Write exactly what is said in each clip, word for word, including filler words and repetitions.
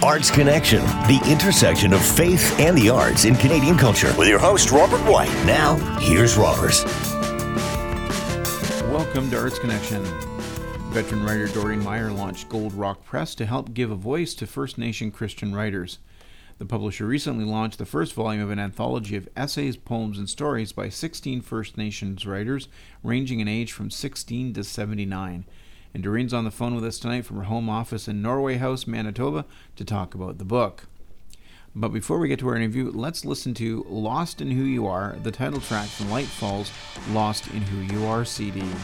Arts Connection, the intersection of faith and the arts in Canadian culture. With your host, Robert White. Now, here's Robert. Welcome to Arts Connection. Veteran writer Doreen Meyer launched Gold Rock Press to help give a voice to First Nation Christian writers. The publisher recently launched the first volume of an anthology of essays, poems, and stories by sixteen First Nations writers, ranging in age from sixteen to seventy-nine. And Doreen's on the phone with us tonight from her home office in Norway House, Manitoba, to talk about the book. But before we get to our interview, let's listen to Lost in Who You Are, the title track from Light Falls' Lost in Who You Are C D.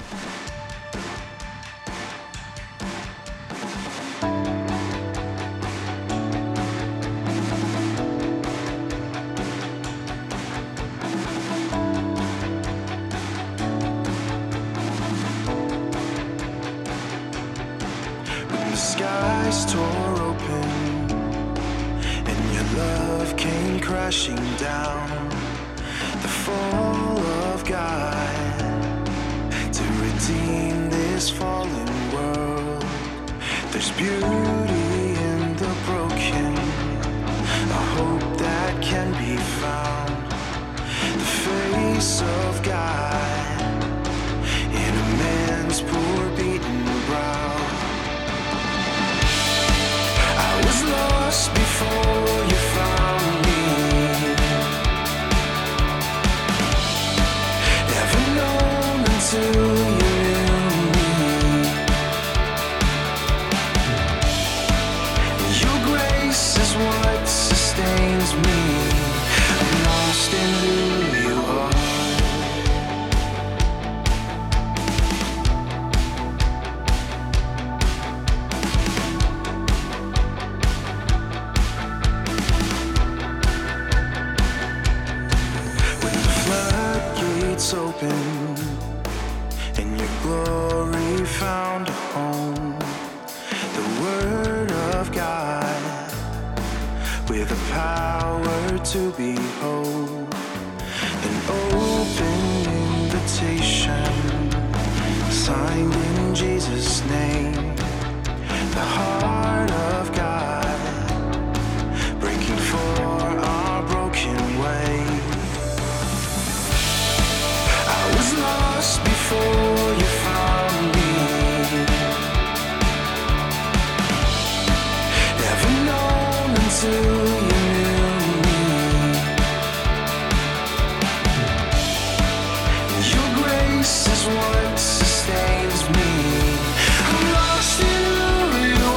Skies tore open and your love came crashing down. The fall of God to redeem this fallen world. There's beauty in the broken, a hope that can be found. The face of God in a man's poor beaten brow. I was lost before you found me, never known until you knew me. Your grace is what sustains me. I'm lost in who you are. Open and your glory found a home. The word of God with a power to behold, an open invitation signed in Jesus' name. The heart of God breaking for our broken way. I was lost before you found me, never known until you knew me. Your grace is what sustains me. I'm lost in who you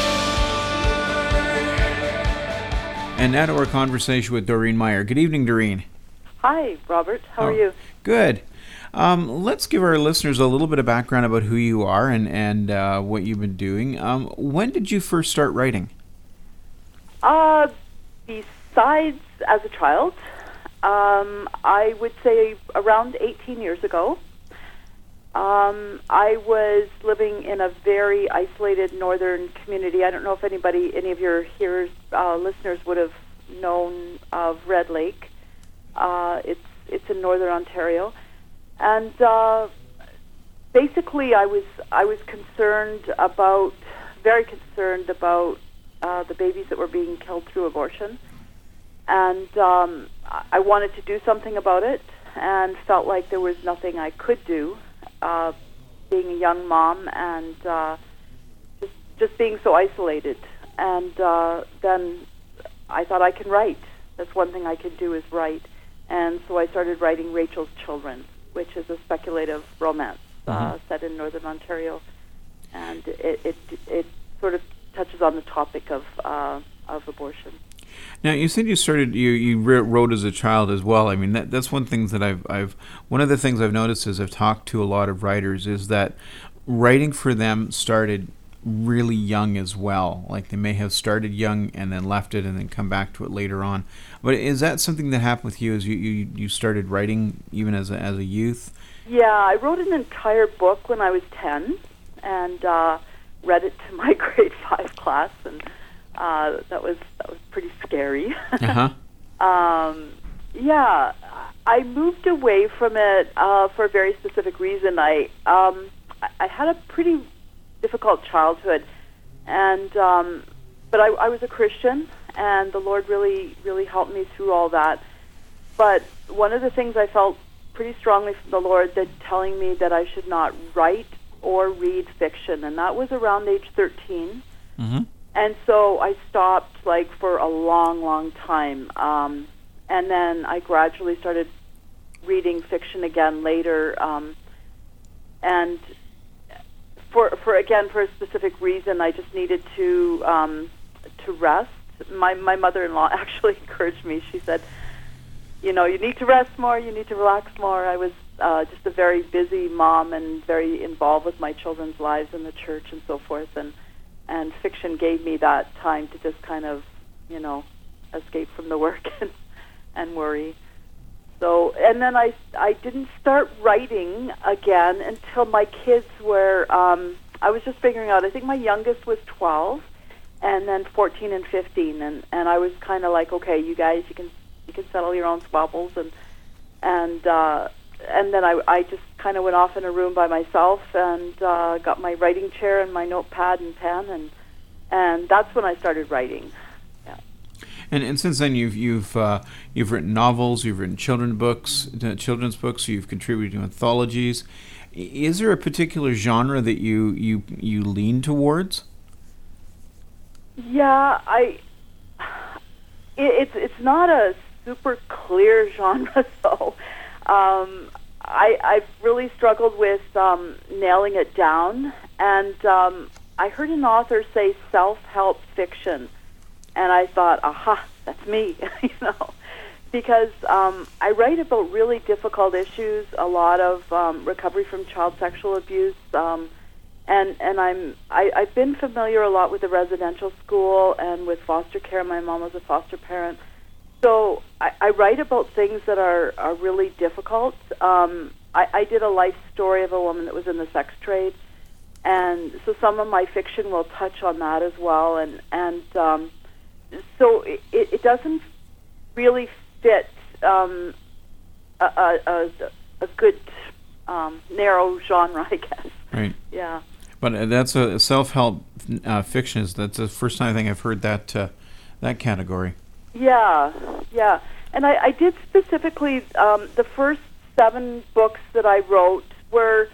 are. And now to our conversation with Doreen Meyer. Good evening, Doreen. Hi, Robert. How oh, are you? Good. Um, let's give our listeners a little bit of background about who you are and, and uh, what you've been doing. Um, when did you first start writing? Uh, besides as a child, um, I would say around eighteen years ago. Um, I was living in a very isolated northern community. I don't know if anybody, any of your hearers, uh, listeners would have known of Red Lake. Uh, it's it's in northern Ontario. And uh, basically, I was I was concerned about, very concerned about uh, the babies that were being killed through abortion, and um, I wanted to do something about it, and felt like there was nothing I could do, uh, being a young mom and uh, just just being so isolated. And uh, then I thought I can write. That's one thing I could do is write, and so I started writing Rachel's Children, which is a speculative romance uh, mm-hmm. set in northern Ontario, and it, it it sort of touches on the topic of uh, of abortion. Now, you said you started you you wrote as a child as well. I mean, that that's one thing that I've I've one of the things I've noticed as I've talked to a lot of writers is that writing for them started really young as well. Like they may have started young and then left it and then come back to it later on. But is that something that happened with you as you, you, you started writing even as a, as a youth? Yeah, I wrote an entire book when I was ten and uh, read it to my grade five class, and uh, that was that was pretty scary. Uh-huh. um, yeah, I moved away from it uh, for a very specific reason. I um, I had a pretty difficult childhood, and um, but I, I was a Christian, and the Lord really, really helped me through all that. But one of the things I felt pretty strongly from the Lord, that telling me that I should not write or read fiction, and that was around age thirteen. Mm-hmm. And so I stopped, like, for a long, long time. Um, and then I gradually started reading fiction again later. Um, and for, for again, for a specific reason, I just needed to um, to rest. My, my mother-in-law actually encouraged me. She said, you know, you need to rest more, you need to relax more. I was uh, just a very busy mom and very involved with my children's lives in the church and so forth. And And fiction gave me that time to just kind of, you know, escape from the work and, and worry. So, and then I, I didn't start writing again until my kids were, um, I was just figuring out, I think my youngest was twelve, and then fourteen and fifteen, and, and I was kind of like, okay, you guys, you can you can settle your own squabbles, and and uh, and then I, I just kind of went off in a room by myself and uh, got my writing chair and my notepad and pen, and and that's when I started writing. Yeah. And and since then you've you've uh, you've written novels, you've written children's books, uh, children's books. You've contributed to anthologies. Is there a particular genre that you you you lean towards? Yeah, I. It, it's it's not a super clear genre, so. Um, I, I've really struggled with um, nailing it down, and um, I heard an author say self-help fiction, and I thought, aha, that's me, you know, because um, I write about really difficult issues, a lot of um, recovery from child sexual abuse, um, and and I'm I, I've been familiar a lot with the residential school and with foster care. My mom was a foster parent. So I, I write about things that are, are really difficult. Um, I, I did a life story of a woman that was in the sex trade, and so some of my fiction will touch on that as well. And and um, so it, it doesn't really fit um, a, a, a, a good um, narrow genre, I guess. Right. Yeah. But that's a self-help uh, fiction. Is that's the first time I think I've heard that uh, that category. Yeah, yeah. And I, I did specifically, um, the first seven books that I wrote were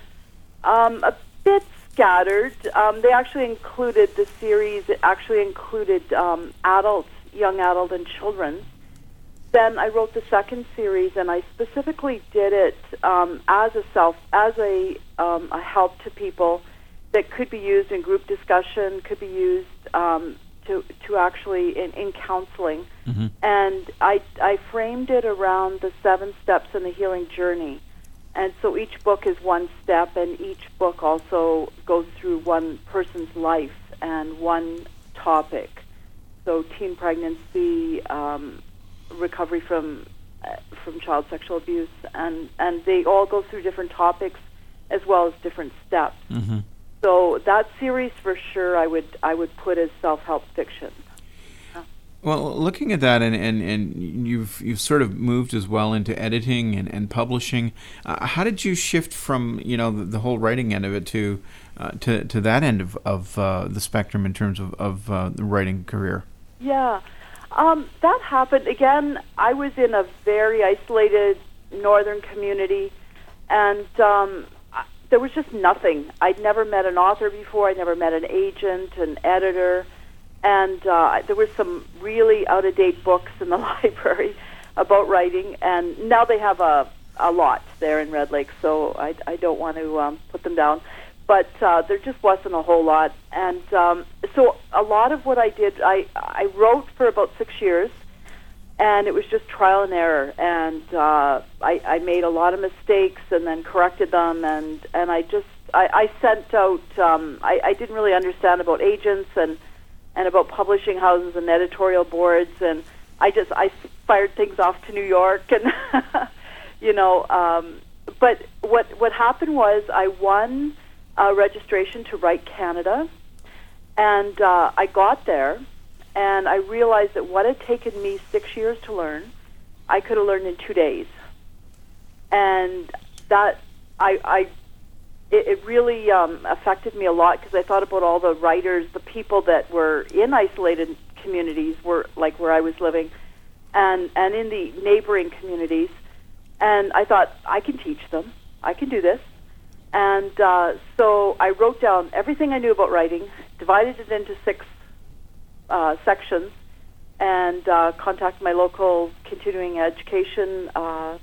um, a bit scattered. Um, they actually included, the series it actually included um, adults, young adult and children. Then I wrote the second series, and I specifically did it um, as a self, as a, um, a help to people that could be used in group discussion, could be used um, to to actually in, in counseling. Mm-hmm. And I, I framed it around the seven steps in the healing journey. And so each book is one step, and each book also goes through one person's life and one topic. So teen pregnancy, um, recovery from uh, from child sexual abuse, and, and they all go through different topics as well as different steps. Mm-hmm. So that series, for sure, I would I would put as self-help fiction. Yeah. Well, looking at that, and, and, and you've you've sort of moved as well into editing and, and publishing. Uh, how did you shift from you know the, the whole writing end of it to uh, to to that end of of uh, the spectrum in terms of of uh, the writing career? Yeah, um, that happened again. I was in a very isolated northern community, and um, there was just nothing. I'd never met an author before. I'd never met an agent, an editor, and uh, there were some really out-of-date books in the library about writing, and now they have a, a lot there in Red Lake, so I, I don't want to um, put them down. But uh, there just wasn't a whole lot. And um, so a lot of what I did, I, I wrote for about six years, and it was just trial and error, and uh, I, I made a lot of mistakes and then corrected them, and, and I just, I, I sent out, um, I, I didn't really understand about agents and, and about publishing houses and editorial boards, and I just, I fired things off to New York, and, you know, um, but what, what happened was I won a registration to Write Canada, and uh, I got there, and I realized that what had taken me six years to learn, I could have learned in two days. And that, I, I it, it really um, affected me a lot because I thought about all the writers, the people that were in isolated communities, were like where I was living, and and in the neighboring communities, and I thought I can teach them, I can do this, and uh, so I wrote down everything I knew about writing, divided it into six uh, sections, and uh, contacted my local continuing education. Uh,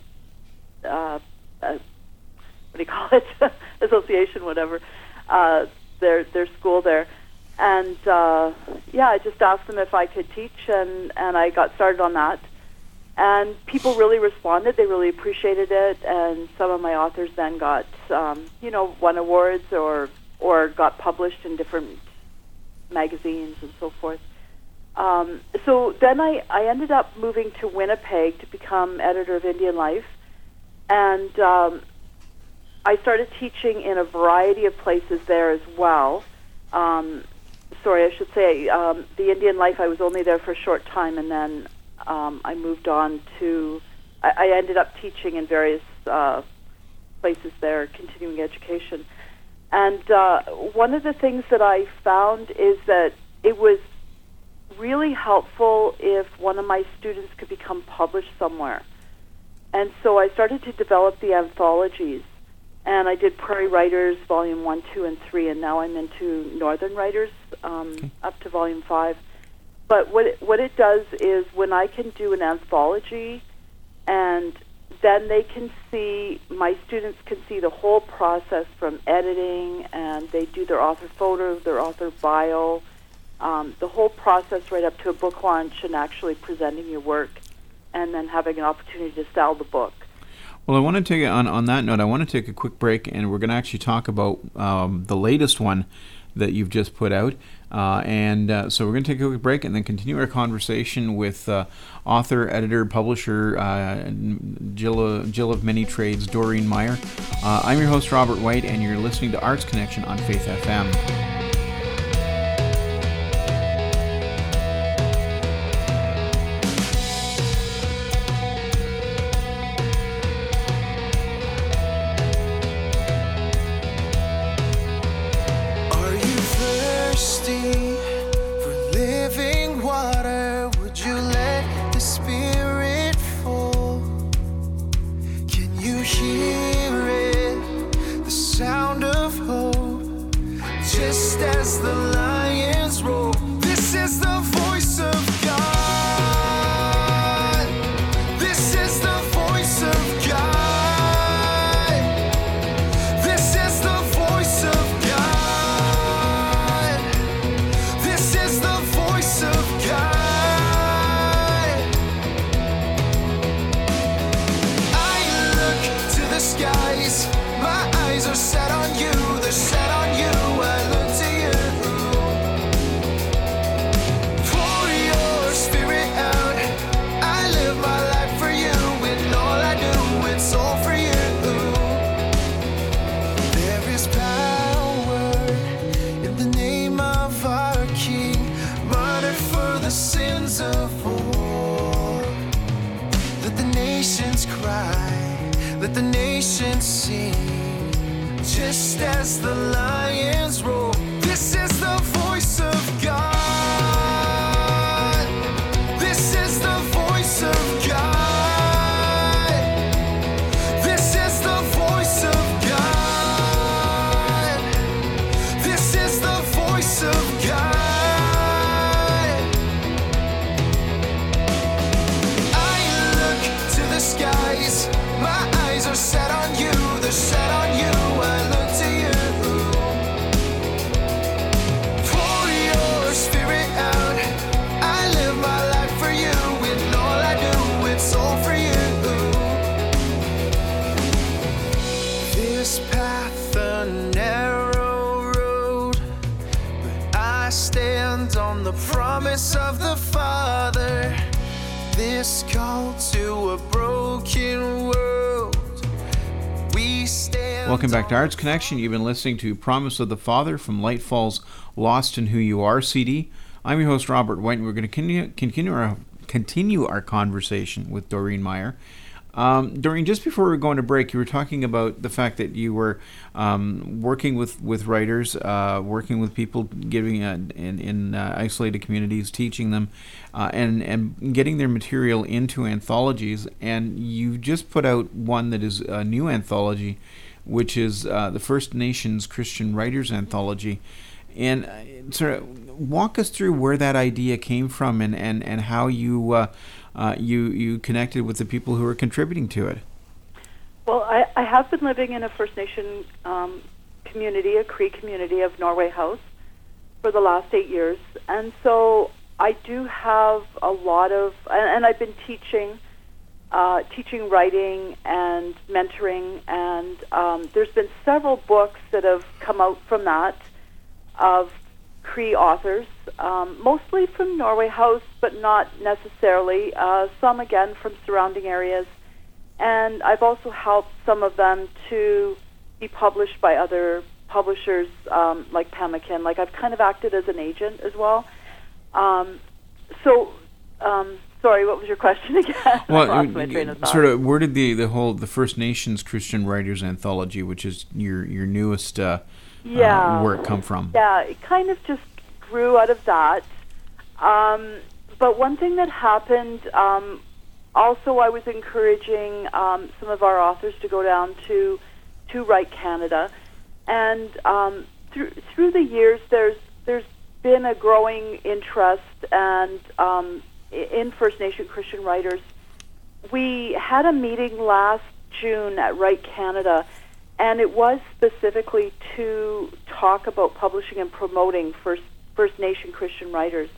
uh, uh, what do you call it? Association, whatever. Uh, their their school there. And, uh, yeah, I just asked them if I could teach, and, and I got started on that. And people really responded. They really appreciated it. And some of my authors then got, um, you know, won awards or or got published in different magazines and so forth. Um, so then I, I ended up moving to Winnipeg to become editor of Indian Life. And um, I started teaching in a variety of places there as well. Um, sorry, I should say, um, the Indian Life, I was only there for a short time, and then um, I moved on to, I, I ended up teaching in various uh, places there, continuing education. And uh, one of the things that I found is that it was really helpful if one of my students could become published somewhere. And so I started to develop the anthologies. And I did Prairie Writers, Volume one, two, and three, and now I'm into Northern Writers, um, okay. up to Volume five. But what it, what it does is when I can do an anthology, and then they can see, my students can see the whole process from editing, and they do their author photo, their author bio, um, the whole process right up to a book launch and actually presenting your work, and then having an opportunity to sell the book. Well, I want to take on on that note. I want to take a quick break, and we're going to actually talk about um, the latest one that you've just put out. Uh, and uh, so we're going to take a quick break, and then continue our conversation with uh, author, editor, publisher, uh, Jill, Jill of Many Trades, Doreen Meyer. Uh, I'm your host, Robert White, and you're listening to Arts Connection on Faith F M. Just as the lions roar, this is the voice of God. This is the voice of God. This is the voice of God. This is the voice of God. I look to the skies, my eyes are set on you, they're set on you. I look to you. Pour your spirit out. I live my life for you. In all I do, it's all for you. This path a narrow road, but I stand on the promise of the Father. This call to a broken world. Welcome back to Arts Connection. You've been listening to Promise of the Father from Lightfall's Lost in Who You Are C D. I'm your host, Robert White, and we're going to continue, continue, our, continue our conversation with Doreen Meyer. Um, during just before we were going to break, you were talking about the fact that you were um, working with with writers, uh, working with people, giving uh, in in uh, isolated communities, teaching them, uh, and and getting their material into anthologies. And you just put out one that is a new anthology, which is uh, the First Nations Christian Writers Anthology. And uh, sort of walk us through where that idea came from, and and and how you. Uh, Uh, you you connected with the people who are contributing to it. Well, I, I have been living in a First Nation um, community, a Cree community of Norway House, for the last eight years. And so I do have a lot of, and, and I've been teaching, uh, teaching writing and mentoring, and um, there's been several books that have come out from that of Cree authors, um, mostly from Norway House, but not necessarily. Uh, some, again, from surrounding areas. And I've also helped some of them to be published by other publishers, um, like Pemmican. Like, I've kind of acted as an agent as well. Um, so, um, sorry, what was your question again? Well, I lost my train of thought. Sort of, where did the, the whole, the First Nations Christian Writers Anthology, which is your, your newest uh, yeah. uh, work, come from? Yeah, it kind of just grew out of that. Um, but one thing that happened, um, also I was encouraging um, some of our authors to go down to to Write Canada. And um, through through the years, there's there's been a growing interest and um, in First Nation Christian writers. We had a meeting last June at Write Canada, and it was specifically to talk about publishing and promoting First First Nation Christian writers.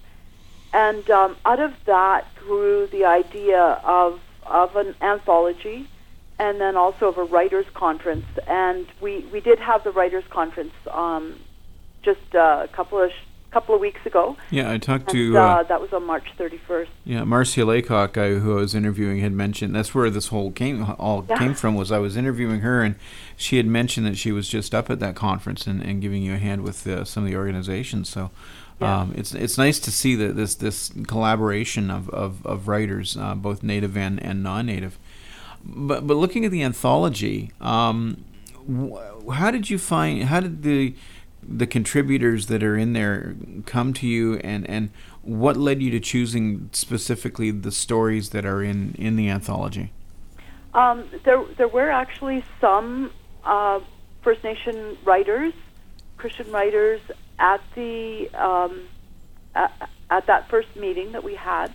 And um, out of that grew the idea of of an anthology, and then also of a writers' conference. And we, we did have the writers' conference um, just uh, a couple of sh- couple of weeks ago. Yeah, I talked and, to... Uh, uh, that was on March thirty-first. Yeah, Marcia Laycock, I, who I was interviewing, had mentioned, that's where this whole came all Yeah. came from, was I was interviewing her, and she had mentioned that she was just up at that conference and, and giving you a hand with uh, some of the organizations. So Yeah. um, it's it's nice to see that this this collaboration of, of, of writers, uh, both native and, and non-native. But but looking at the anthology, um, wh- how did you find, how did the the contributors that are in there come to you, and, and what led you to choosing specifically the stories that are in, in the anthology? Um, there, there were actually some uh, First Nation writers, Christian writers, at the um, at, at that first meeting that we had.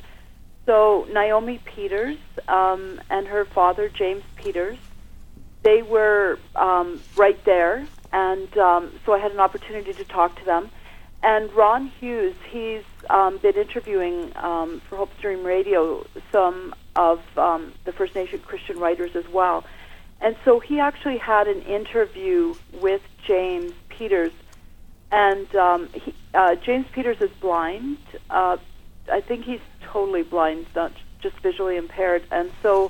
So Naomi Peters um, and her father James Peters, they were um, right there, and um, so I had an opportunity to talk to them. And Ron Hughes, he's um, been interviewing um, for Hope Stream Radio some of um, the First Nation Christian writers as well. And so he actually had an interview with James Peters. And um, he, uh, James Peters is blind. Uh, I think he's totally blind, not just visually impaired. And so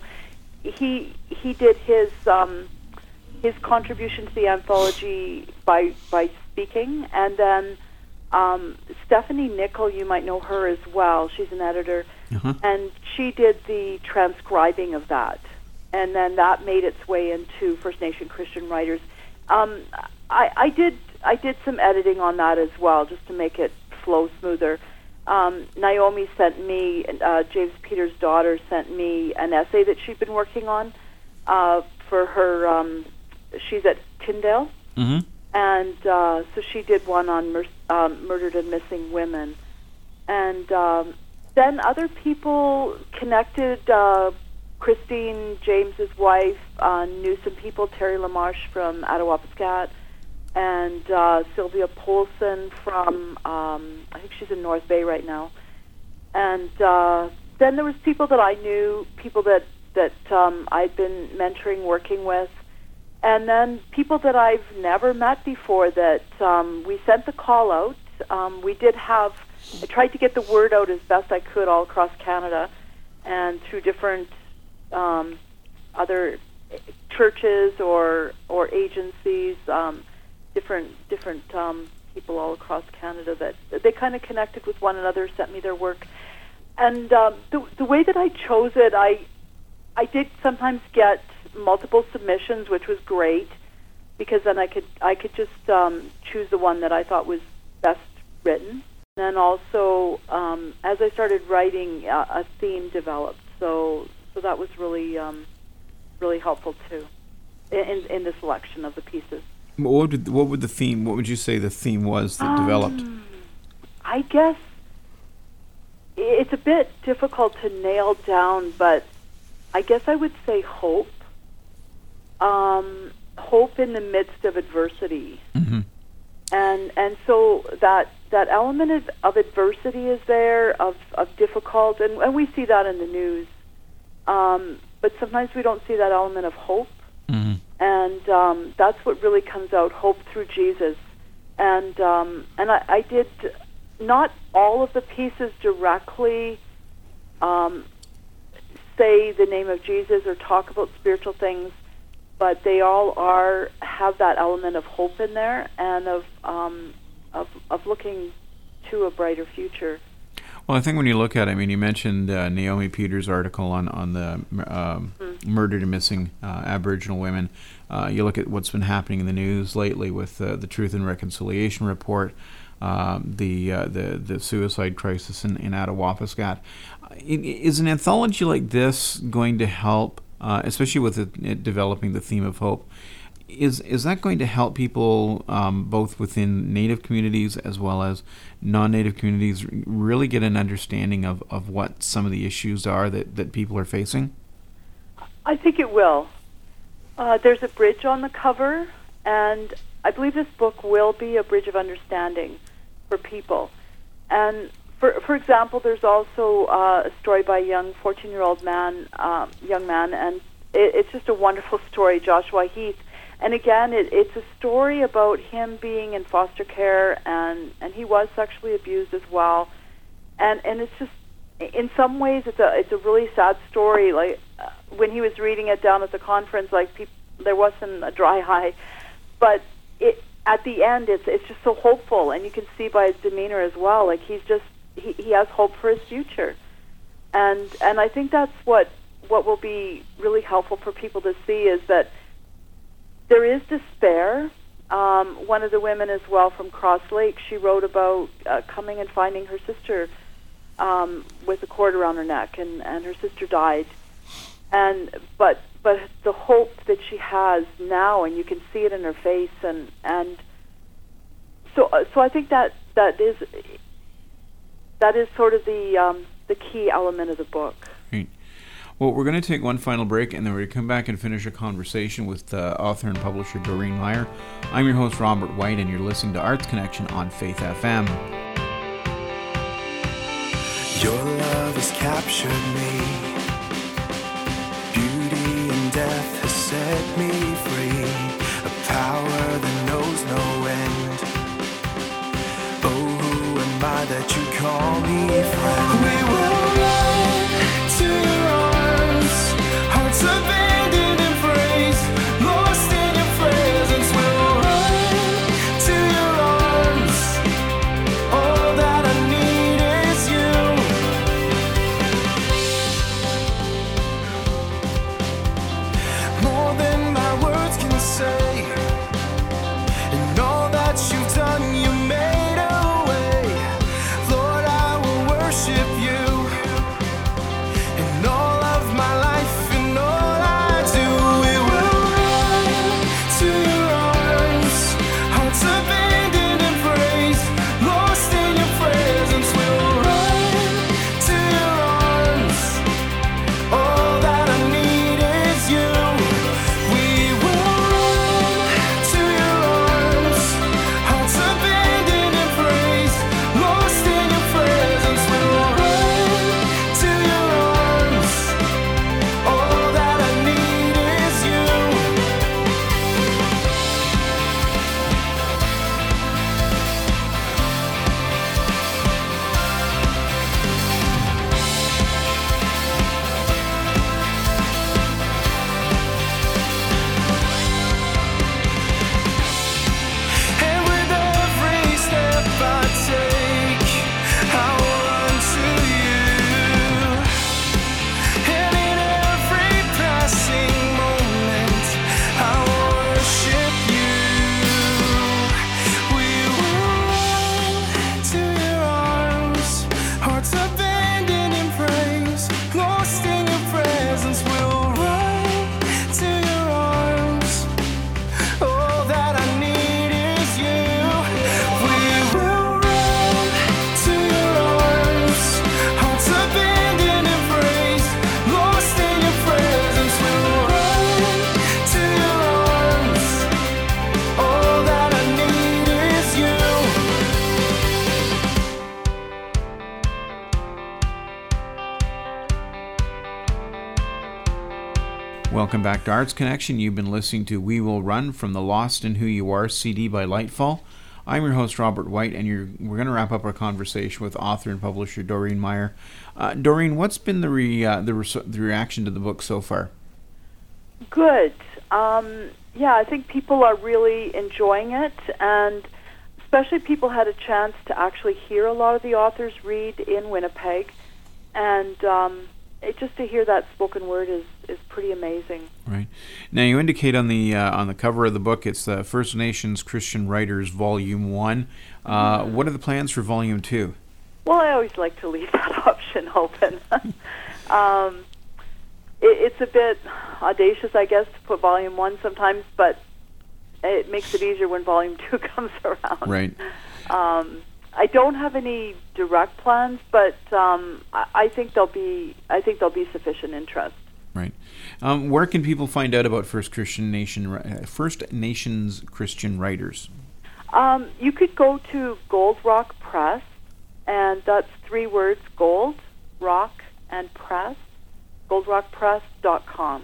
he he did his um, his contribution to the anthology by by speaking, and then um, Stephanie Nickel, you might know her as well. She's an editor, Uh-huh. and she did the transcribing of that, and then that made its way into First Nation Christian writers. Um, I, I did I did some editing on that as well, just to make it flow smoother. Um, Naomi sent me, uh, James Peters' daughter sent me an essay that she'd been working on uh, for her. Um, she's at Tyndale, Mm-hmm. and uh, so she did one on mur- um, murdered and missing women. And um, then other people connected. Uh, Christine, James's wife, uh, knew some people. Terry LaMarche from Attawapiskat, and uh, Sylvia Polson from, um, I think she's in North Bay right now. And uh, then there was people that I knew, people that, that um, I'd been mentoring, working with, and then people that I've never met before that um, we sent the call out. Um, we did have, I tried to get the word out as best I could all across Canada, and through different um, other churches or or agencies, um, different different um, people all across Canada that they kind of connected with one another, sent me their work, and um, the the way that I chose it, I I did sometimes get multiple submissions, which was great, because then I could I could just um, choose the one that I thought was best written. And then also, um, as I started writing, uh, a theme developed. So so that was really um, really helpful too in in the selection of the pieces. What would what would the theme? What would you say the theme was that um, developed? I guess it's a bit difficult to nail down, but I guess I would say hope. Um, hope in the midst of adversity. Mm-hmm. And and so that that element of, of adversity is there, of, of difficult, and, and we see that in the news. Um, but sometimes we don't see that element of hope. Mm-hmm. And um, that's what really comes out, hope through Jesus. And um, and I, I did not all of the pieces directly um, say the name of Jesus or talk about spiritual things, but they all are have that element of hope in there and of um, of of looking to a brighter future. Well, I think when you look at it, I mean, you mentioned uh, Naomi Peters' article on on the um, mm. murdered and missing uh, Aboriginal women. Uh, you look at what's been happening in the news lately with uh, the Truth and Reconciliation Report, um, the uh, the the suicide crisis in, in Attawapiskat. Is an anthology like this going to help, uh, especially with it, it developing the theme of hope? Is is that going to help people um, both within Native communities as well as non-Native communities really get an understanding of, of what some of the issues are that, that people are facing? I think it will. Uh, there's a bridge on the cover, and I believe this book will be a bridge of understanding for people. And for for example, there's also uh, a story by a young fourteen-year-old man, uh, young man, and it, it's just a wonderful story, Joshua Heath. And again, it, it's a story about him being in foster care, and, and he was sexually abused as well. And and it's just, in some ways, it's a it's a really sad story. Like uh, when he was reading it down at the conference, like peop- there wasn't a dry eye, but it at the end, it's it's just so hopeful, and you can see by his demeanor as well. Like he's just he, he has hope for his future, and and I think that's what what will be really helpful for people to see is that there is despair. Um, one of the women as well from Cross Lake, she wrote about uh, coming and finding her sister um, with a cord around her neck, and, and her sister died. And but but the hope that she has now, and you can see it in her face, and and so uh, so I think that that is that is sort of the um, the key element of the book. Right. Well, we're going to take one final break, and then we're going to come back and finish a conversation with uh, author and publisher Doreen Meyer. I'm your host, Robert White, and you're listening to Arts Connection on Faith F M. Your love has captured me. Beauty and death has set me free. A power that knows no end. Oh, who am I that you call me friend? We will run to your arms, hearts abandoned in praise, lost in your presence. We'll run to your arms. All that I need is you. More than my words can say, and all that you've done, you made a way. Lord, I will worship you. Welcome back to Arts Connection. You've been listening to We Will Run from the Lost in Who You Are C D by Lightfall. I'm your host, Robert White, and you're, we're going to wrap up our conversation with author and publisher Doreen Meier. Uh, Doreen, what's been the re, uh, the, re- the reaction to the book so far? Good. Um, yeah, I think people are really enjoying it, and especially people had a chance to actually hear a lot of the authors read in Winnipeg, and um, it, just to hear that spoken word is, is pretty amazing. Right. Now, you indicate on the uh, on the cover of the book it's the First Nations Christian Writers Volume One. Uh, mm-hmm. What are the plans for Volume Two? Well, I always like to leave that option open. um, it, it's a bit audacious, I guess, to put Volume One sometimes, but it makes it easier when Volume Two comes around. Right. Um, I don't have any direct plans, but um, I, I think there'll be I think there'll be sufficient interest. Right. Um, where can people find out about First Christian Nation, uh, First Nations Christian Writers? Um, you could go to Gold Rock Press, and that's three words: Gold, Rock, and Press. gold rock press dot com,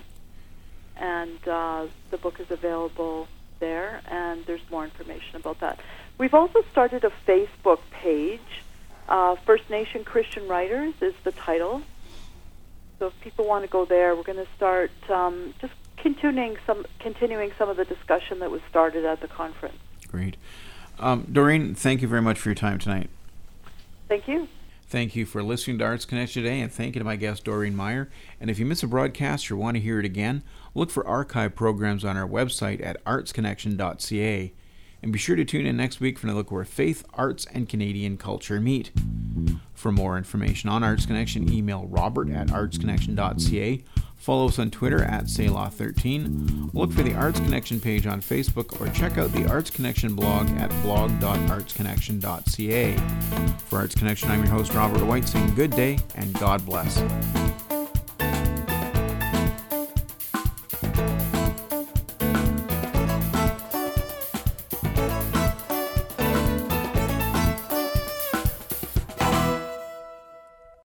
and uh, the book is available there, and there's more information about that. We've also started a Facebook page. Uh, First Nation Christian Writers is the title. So if people want to go there, we're going to start um, just continuing some continuing some of the discussion that was started at the conference. Great. Um, Doreen, thank you very much for your time tonight. Thank you. Thank you for listening to Arts Connection today, and thank you to my guest, Doreen Meier. And if you miss a broadcast or want to hear it again, look for archive programs on our website at arts connection dot c a. And be sure to tune in next week for another look where faith, arts, and Canadian culture meet. For more information on Arts Connection, email robert at arts connection dot c a. Follow us on Twitter at Selah thirteen. Look for the Arts Connection page on Facebook, or check out the Arts Connection blog at blog dot arts connection dot c a. For Arts Connection, I'm your host, Robert White, saying good day and God bless.